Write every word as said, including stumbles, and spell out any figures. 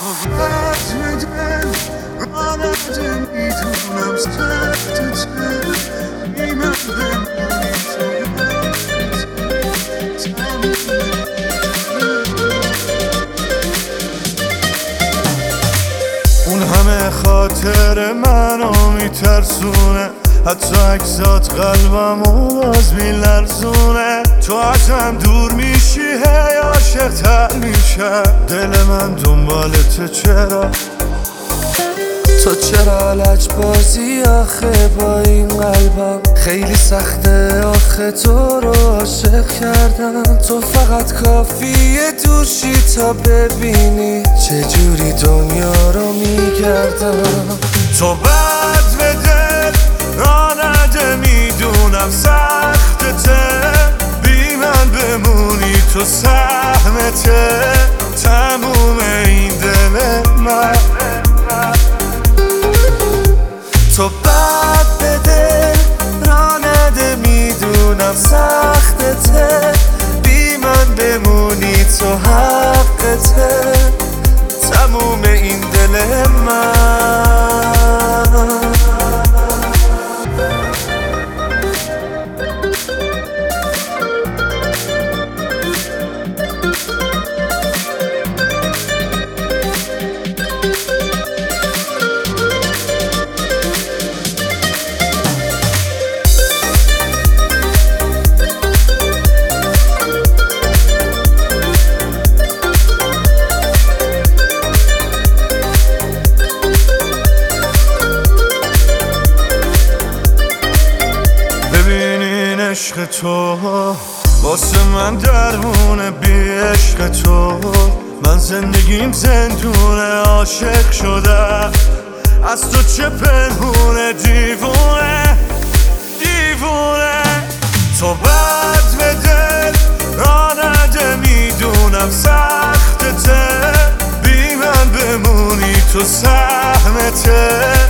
تو بد دل رانده میدونم سخت چه بی من بمونی اون همه خاطر منو میترسونه، حتی اکسات قلبمو باز میلرزونه. تو ازم دور میشی هی عاشق تر میشه، دل من دنبالته چرا؟ تو چرا لج بازی آخه با این قلبم؟ خیلی سخته آخه تو رو عاشق کردم. تو فقط کافیه دوشی تا ببینی چجوری دنیا رو میگردم. تو بد به دل رانده میدونم سختته، بی من بمونی تو سهمته تموم این دل من. تو بد به دل رانده میدونم سختته، بی من بمونی تو حقته تموم این دل من. عشق تو واسه من درمونه، بی عشق تو من زندگیم زندونه. عاشق شده از تو چه پنهونه، دیوونه دیوونه. تو بد به دل رانده میدونم سختته، بی من بمونی تو سهمته